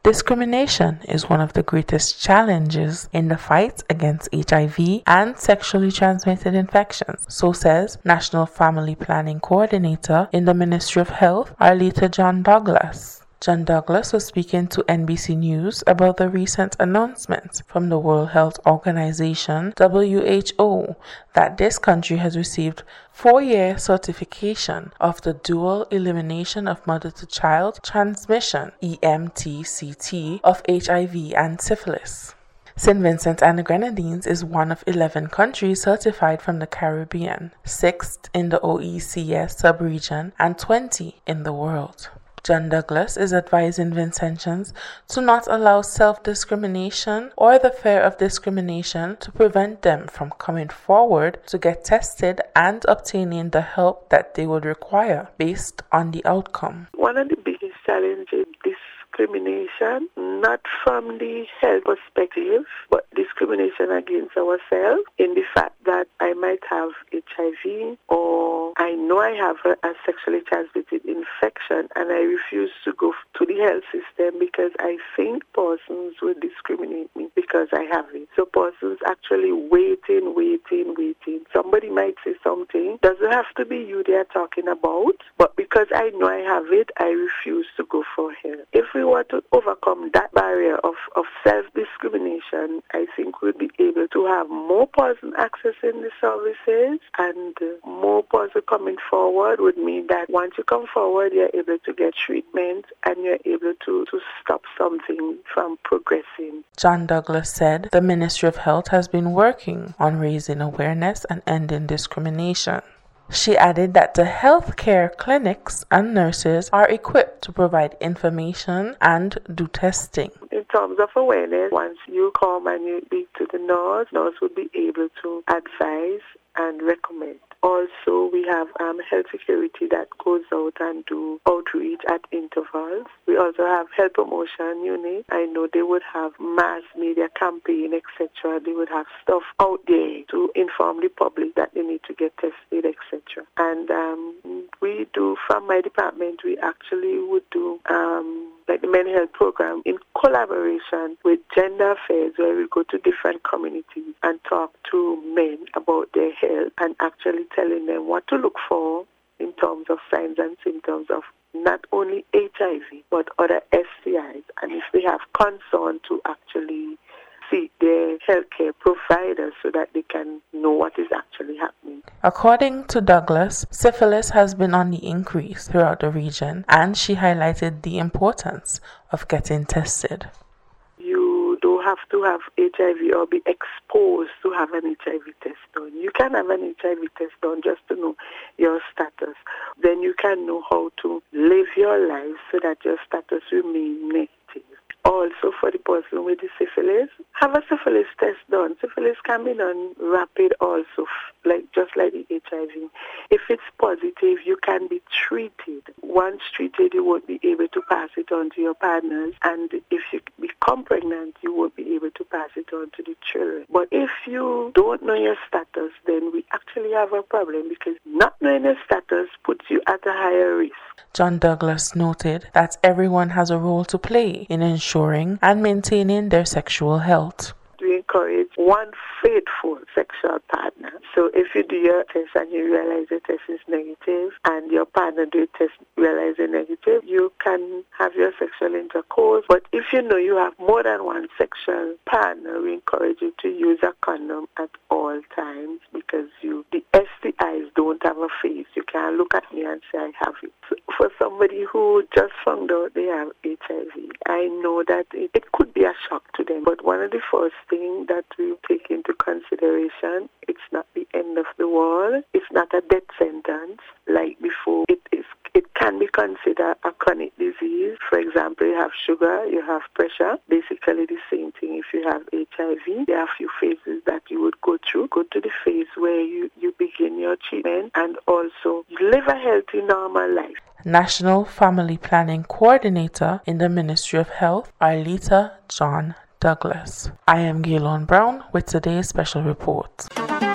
Discrimination is one of the greatest challenges in the fight against HIV and sexually transmitted infections, so says National Family Planning Coordinator in the Ministry of Health, Arleta John Douglas. John Douglas was speaking to NBC News about the recent announcement from the World Health Organization, WHO, that this country has received 4-year certification of the dual elimination of mother-to-child transmission, EMTCT, of HIV and syphilis. St. Vincent and the Grenadines is one of 11 countries certified from the Caribbean, 6th in the OECS sub-region, and 20 in the world. John Douglas is advising Vincentians to not allow self-discrimination or the fear of discrimination to prevent them from coming forward to get tested and obtaining the help that they would require based on the outcome. One of the biggest challenges is discrimination, not from the health perspective, but discrimination against ourselves in the fact that I might have HIV or I know I have a sexually transmitted infection and I refuse to go to the health system because I think persons will discriminate me because I have it. So persons actually waiting. Somebody might say something. Doesn't have to be you they are talking about, but because I know I have it, I refuse to go for help. If we were to overcome that barrier of self-discrimination, I think we'll be able to have more persons accessing the services, and more persons coming forward would mean that once you come forward, you're able to get treatment and you're able to stop something from progressing. John Douglas said the Ministry of Health has been working on raising awareness and ending discrimination. She added that the healthcare clinics and nurses are equipped to provide information and do testing. In terms of awareness, once you come and you speak to the nurse will be able to advise and recommend. Also, we have health security that goes out and do outreach at intervals. We also have health promotion unit. I know they would have mass media campaign, etc. They would have stuff out there to inform the public that they need to get tested, etc. And we do, from my department, we actually would do like the mental health program in collaboration with Gender Affairs, where we go to different communities and talk to men about their health and actually telling them what to look for in terms of signs and symptoms of not only HIV but other STIs, and if they have concern to actually seek their healthcare providers so that they can know what is actually happening. According to Douglas, syphilis has been on the increase throughout the region, and she highlighted the importance of getting tested. You don't have to have HIV or be exposed to have an HIV test done. You can have an HIV test done just to know your status. Then you can know how to live your life so that your status remains negative. Also, for the person with the syphilis, have a syphilis test done. Syphilis can be done rapid also, just like the HIV. If it's positive, you can be treated. Once treated, you won't be able to pass it on to your partners. And if you become pregnant, you won't be able to pass it on to the children. But if you don't know your status, then we actually have a problem, because not knowing your status puts you at a higher risk. John Douglas noted that everyone has a role to play in ensuring and maintaining their sexual health. We encourage one faithful sexual partner. So if you do your test and you realize the test is negative and your partner do a test realize it's negative, you can have your sexual intercourse. But if you know you have more than one sexual partner, we encourage you to use a condom at all times, because the STIs don't have a face. You can't look at me and say I have it. So for somebody who just found out they have HIV, I know that it could be a shock to them. But one of the first things that we take into consideration, it's not the end of the world. It's not a death sentence like before. It can be considered a chronic disease. For example, you have sugar, you have pressure. Basically the same thing if you have HIV. There are a few phases that you would go through. Go to the phase where you begin your treatment and also live a healthy, normal life. National Family Planning Coordinator in the Ministry of Health, Arleta John Douglas. I am Gaylon Brown with today's special report.